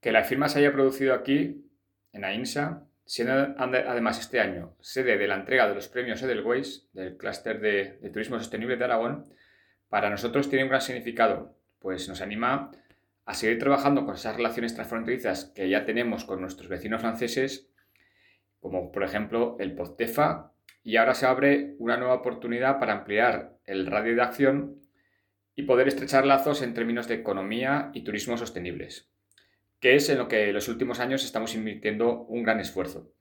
Que la firma se haya producido aquí, en AINSA, siendo además este año sede de la entrega de los premios Edelweiss del Clúster de Turismo Sostenible de Aragón, para nosotros tiene un gran significado, pues nos anima a seguir trabajando con esas relaciones transfronterizas que ya tenemos con nuestros vecinos franceses, como por ejemplo el PODTEFA, y ahora se abre una nueva oportunidad para ampliar el radio de acción y poder estrechar lazos en términos de economía y turismo sostenibles, que es en lo que en los últimos años estamos invirtiendo un gran esfuerzo.